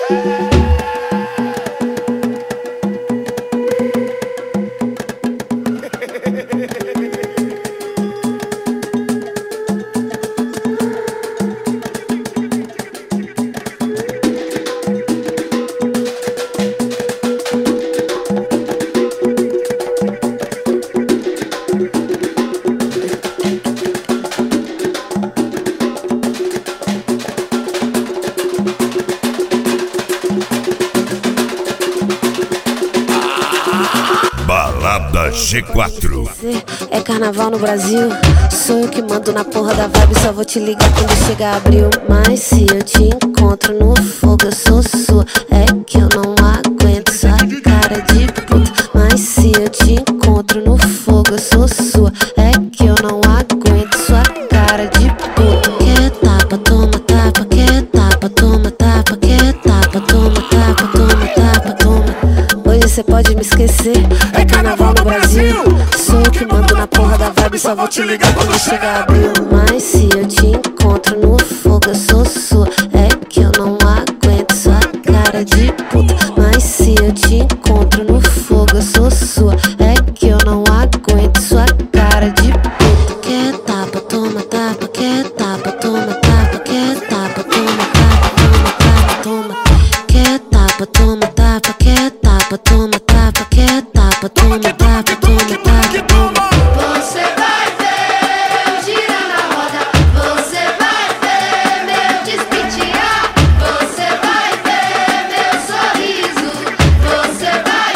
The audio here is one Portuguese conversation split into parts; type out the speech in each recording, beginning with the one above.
Balada G4. É carnaval no Brasil, sou eu que mando na porra da vibe. Só vou te ligar quando chegar abril. Mas se eu te encontro no fogo, eu sou sua. É que eu não aguento sua cara de puta. Mas se eu te encontro no fogo, eu sou sua. É que eu não aguento sua cara de puta. Quer tapa, toma tapa. Quer tapa, toma tapa. Quer tapa, toma tapa. Toma tapa, toma. Hoje cê pode me esquecer. É carnaval no Brasil, sou eu que mando na porra da vibe. Só vou te ligar quando chegar abril. Mas se eu te encontro no fogo, eu sou sua. É que eu não aguento sua cara de puta. Mas se eu te encontro no fogo, eu sou sua. É que eu não aguento sua cara de puta. Quer tapa, toma tapa. Quer tapa, toma tapa. Quer tapa, toma tapa. Toma tapa, toma. Quer tapa, toma tapa. Quer tapa, toma tapa. Quer tapa, toma tapa. Toma tapa, toma. Você vai ver eu girando a roda. Você vai ver meu despitear. Você vai ver meu sorriso. Você vai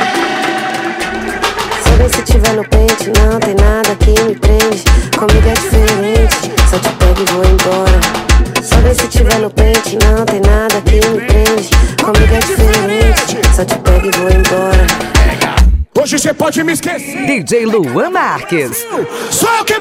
ver. Só vem se tiver no pente, não tem nada que me prende. Comigo é diferente, só te pego e vou embora. Só vem se tiver no pente, não tem nada que me prende. Comigo é diferente, só te pego e vou embora. Hoje cê pode me esquecer. DJ Luan Marques. Só eu que